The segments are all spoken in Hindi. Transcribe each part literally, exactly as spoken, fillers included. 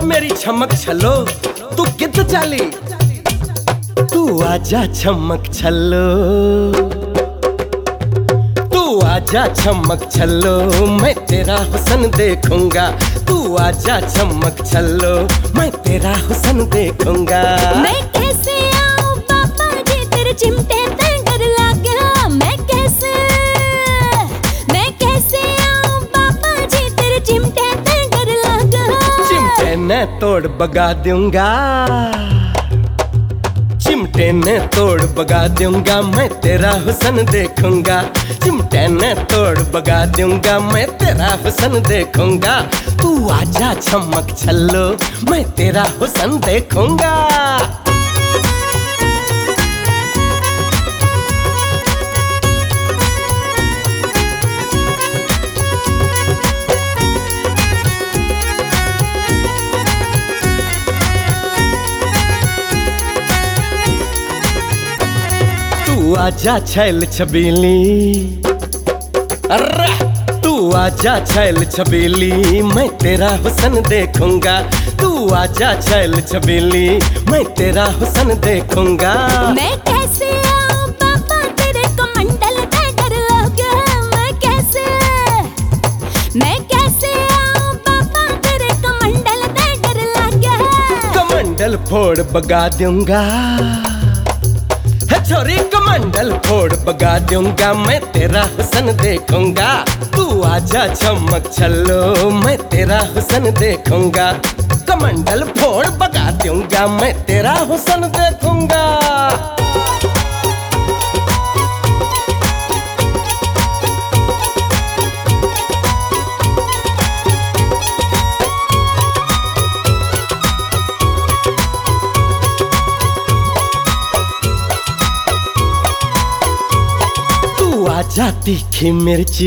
मेरी चमक छलो तू कित चाली, तू आजा चमक छलो, तू आजा चमक छलो, मैं तेरा हुस्न देखूंगा। तू आजा चमक छलो, मैं तेरा हुस्न देखूंगा। मैं कैसे आऊं बाबा जी तेरे चिमटे पे डर लगा। मैं कैसे मैं कैसे आऊं बाबा जी तेरे चिमटे पे डर लगा। चिमटे ने तोड़ बगा दूंगा, चिमटे ने तोड़ बगा दूंगा, मैं तेरा हुस्न देखूंगा। चिमटे ने तोड़ बगा दूंगा, मैं तेरा हुस्न देखूंगा। तू आजा चमक छल्लो, मैं तेरा हुस्न देखूंगा। तू आजा छैल छबीली, अर्रा तू आजा छैल छबीली, मैं तेरा हुस्न देखूंगा। तू आजा छैल छबीली, मैं तेरा हुस्न देखूंगा। मैं कैसे आऊं बाबा तेरे कमंडल पे डर लगा। मैं कैसे मैं कैसे आऊं बाबा तेरे कमंडल पे डर लगा। कमंडल फोड़ बगा दूंगा, छोरी कमंडल फोड़ बगा दूंगा, मैं तेरा हुस्न देखूंगा। तू आजा चमक छल्लो, मैं तेरा हुस्न देखूंगा। कमंडल फोड़ बगा दूंगा, मैं तेरा हुस्न देखूंगा। आजा तीखी मिर्ची,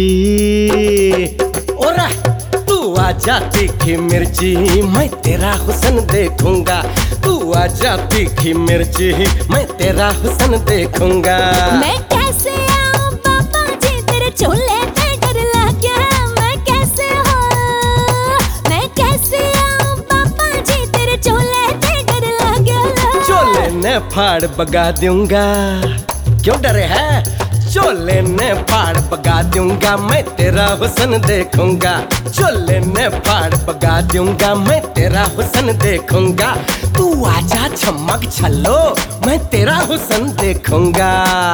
ओरा तू आजा तीखी मिर्ची, मैं तेरा हुस्न देखूंगा। तू आजा तीखी मिर्ची, मैं तेरा हुस्न देखूंगा। मैं कैसे आऊं बाबा जी तेरे चोले पे डर लगा। मैं कैसे हो मैं कैसे आऊं बाबा जी तेरे चोले पे डर लगा। चोले ने फाड़ बगा दूंगा, क्यों डरे है? चोले ने फाड़ बगा दूंगा, मैं तेरा हुस्न देखूंगा। चोले ने फाड़ बगा दूंगा, मैं तेरा हुस्न देखूंगा। तू आजा चमक छल्लो, मैं तेरा हुस्न देखूंगा।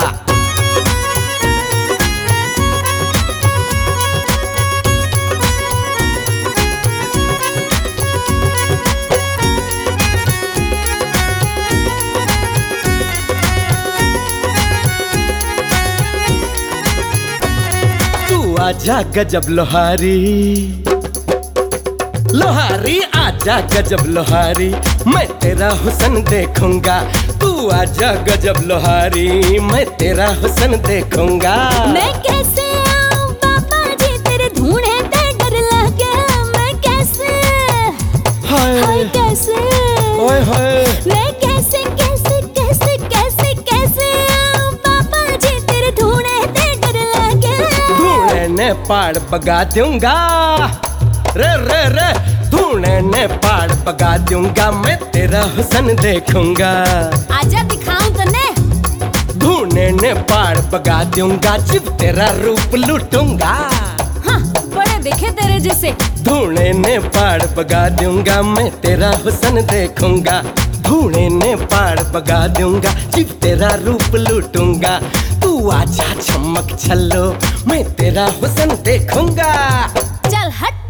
आजा गजब लोहारी, लोहारी आजा गजब लोहारी, मैं तेरा हुस्न देखूंगा। तू आजा गजब लोहारी, मैं तेरा हुस्न देखूंगा। मैं कैसे आऊं बाबा जी तेरे धूने पे डर लगा। मैं कैसे हाय हाय कैसे ओए होए मैं कैसे कैसे कैसे कैसे कैसे आऊं बाबा जी तेरे धूने पे डर लगा। धूने ने पाड़ बगा दूंगा, रे रे रे धूने ने पाड़ बगा दूंगा, मैं तेरा हुस्न देखूंगा। आजा दिखाऊं तने, धूने ने पाड़ बगा दूंगा, जब तेरा रूप लूटूंगा। हाँ बड़े देखे तेरे जैसे। धूने ने पाड़ बगा दूंगा, मैं तेरा हुस्न देखूंगा। धूने ने पाड़ बगा दूंगा, जब तेरा रूप लूटूंगा। तू आजा चमक छल्लो, मैं तेरा हुस्न देखूंगा। चल हट।